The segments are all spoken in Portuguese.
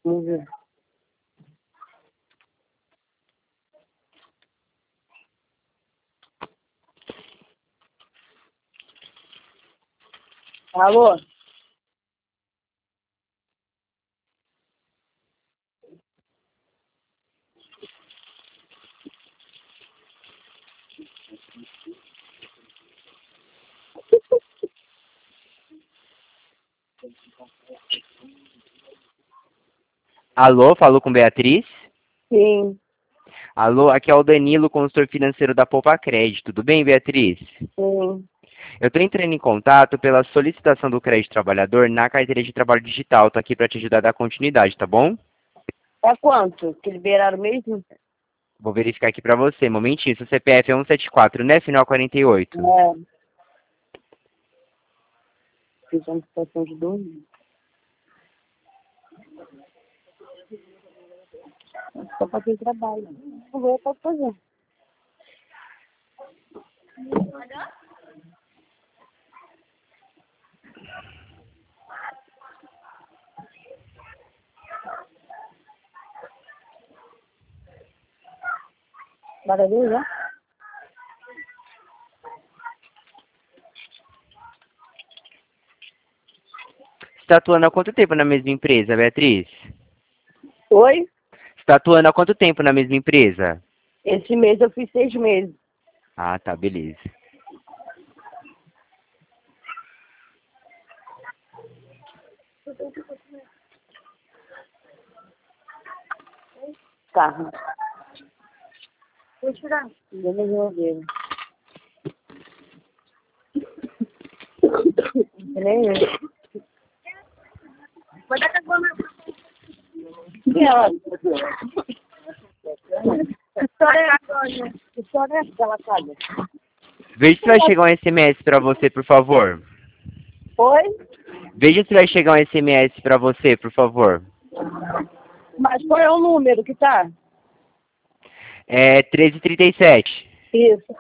Vamos ver. Alô? Alô, falou com Beatriz? Sim, Alô, aqui é o Danilo, consultor financeiro da Poupa Crédito. Tudo bem, Beatriz? sim. Eu estou entrando em contato pela solicitação do crédito trabalhador na carteira de trabalho digital. Estou aqui para te ajudar a dar continuidade, tá bom? É quanto? Que liberaram mesmo? Vou verificar aqui para você. Momentinho, seu CPF é 174, né? Final 48. É. Fiz uma situação de dormir. Só pra quem trabalha. Não vou pra fazer. Barulho, né? Você está atuando há quanto tempo na mesma empresa, Beatriz? Oi? Você está atuando há quanto tempo na mesma empresa? Esse mês eu fiz 6 meses. Ah, tá, beleza. Carro. Vou tirar. Eu não vou ver. Nem eu. Vou dar cagona. Que história é essa? Que história é essa que ela sabe? Veja se vai chegar um SMS para você, por favor. Oi? Veja se vai chegar um SMS para você, por favor. Mas qual é o número que tá? É 1337. Isso.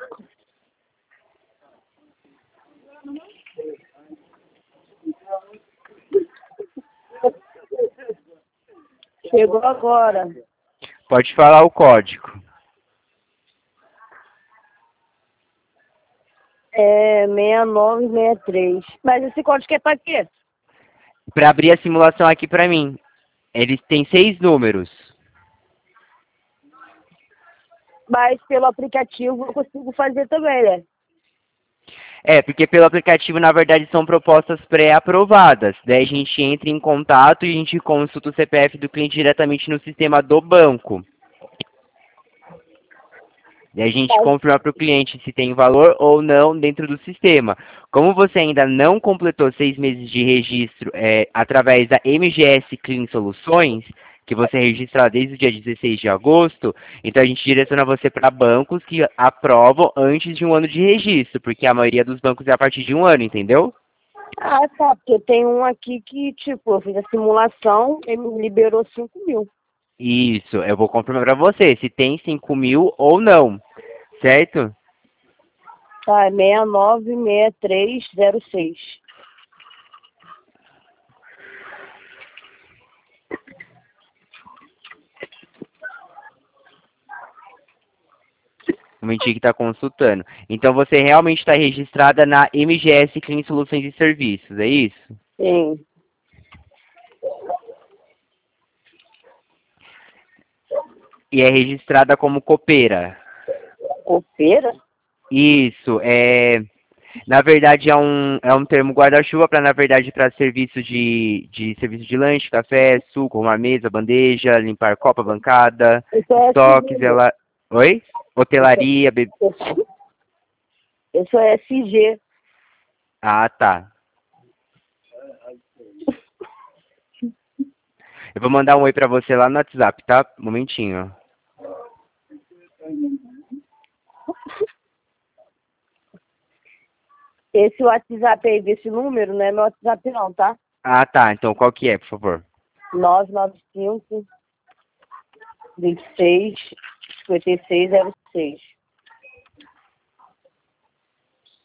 Chegou agora. Pode falar o código. É 6963. Mas esse código é pra quê? Para abrir a simulação aqui para mim. Eles têm 6 números. Mas pelo aplicativo eu consigo fazer também, né? É, porque pelo aplicativo, na verdade, são propostas pré-aprovadas. Daí a gente entra em contato e a gente consulta o CPF do cliente diretamente no sistema do banco. E a gente Mas, confirma para o cliente se tem valor ou não dentro do sistema. Como você ainda não completou 6 meses de registro através da MGS Clean Soluções, que você registra desde o dia 16 de agosto, então a gente direciona você para bancos que aprovam antes de um ano de registro, porque a maioria dos bancos é a partir de um ano, entendeu? ah, tá. Porque tem um aqui que, tipo, eu fiz a simulação, ele me liberou 5.000. Isso, eu vou confirmar para você se tem 5.000 ou não, certo? Tá, é 696306. O momentinho que está consultando. Então você realmente está registrada na MGS Clean Soluções e Serviços, é isso? Sim. E é registrada como copeira. Copeira? Isso, na verdade é um termo guarda-chuva para, na verdade, para serviço de lanche, café, suco, uma mesa, bandeja, limpar copa, bancada, Isso é estoques, SG. ela... Oi? Hotelaria, Isso é SG. Ah, tá. Eu vou mandar um oi para você lá no WhatsApp, tá? Um momentinho. Esse WhatsApp aí desse número não é meu WhatsApp não, tá? Ah, tá. Então qual que é, por favor? 995 26 5606.